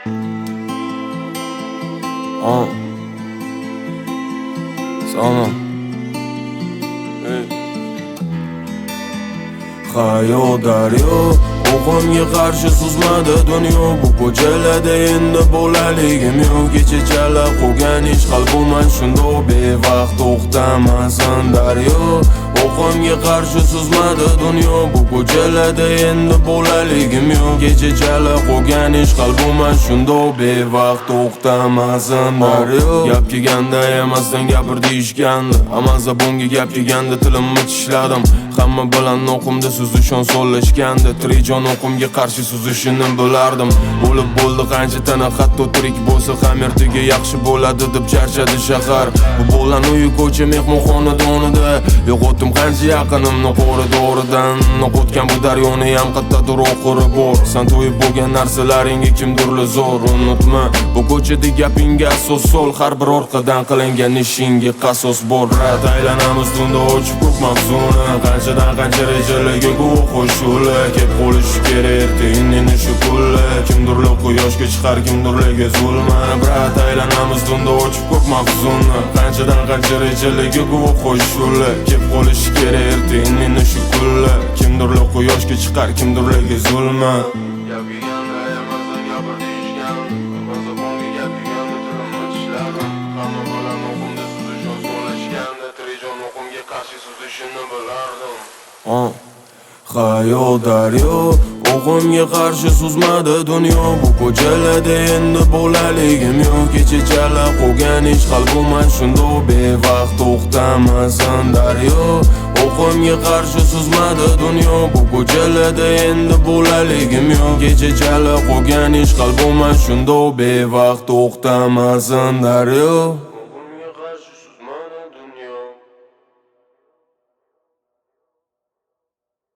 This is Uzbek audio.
Sana Hayo daryo O'qimga qarshi suzmadi dunyo. Bu ko'chalarda endi bo'laligim yo'q. Kechachala qolgan ish qalbimman shundoq bevaqt to'xtamasin daryo. O'qimga qarshi suzmadi dunyo. Bu ko'chalarda endi bo'laligim yo'q. Kechachala qolgan ish qalbimman shundoq bevaqt to'xtamasin daryo. Gap kelganda emasdan gapir deyishgandi. Amal zabonga gap kelganda tilimni tishladim. Hamma bilan o'qimda suzishon so'lashganda Trijon o'qimga qarshi suzishini bilardim. Bo'ldi qancha tana hatto tirik bo'lsa ham ertaga yaxshi bo'ladi deb charchadi shahar. Bu bo'lan uyi ko'cha mehmonxona donida yo'qotdim qancha yaqinimni qo'ridoridan. O'qotgan bu daryoni ham qattadir oxiri bor. Sen to'yib bo'lgan narsalaringga kimdirli zo'r. Unutma bu ko'chada gapingga asos sol. Har bir orqadan qilingan ishingga qasos bor. Rat aylanamiz tunda ochib ko'p mavzuni. Qancha rejalarga guvoh qo'shuli Kep qo'lishi kerak tiyinini shu pulli. Kimdirli quyoshga chiqar kimdirliga zulma. Brat aylanamiz tunda ochib ko'p mavzuni. Qancha rejalarga guvoh qo'shuli Kep qo'lishi kerak tiyinini shu pulli. Kimdirli quyoshga chiqar kimdirliga zulma. Hayo daryo O'qimga qarshi suzmadi dunyo. Bu ko'chalarda endi bo'laligim yo'q. Kechachala qolgan ish qalbimman shundoq bevaqt to'xtamasin daryo. O'qimga qarshi suzmadi dunyo. Bu ko'chalarda endi bo'laligim yo'q. Kechachala qolgan ish qalbimman shundoq bevaqt to'xtamasin daryo. O'qimga qarshi suzmadi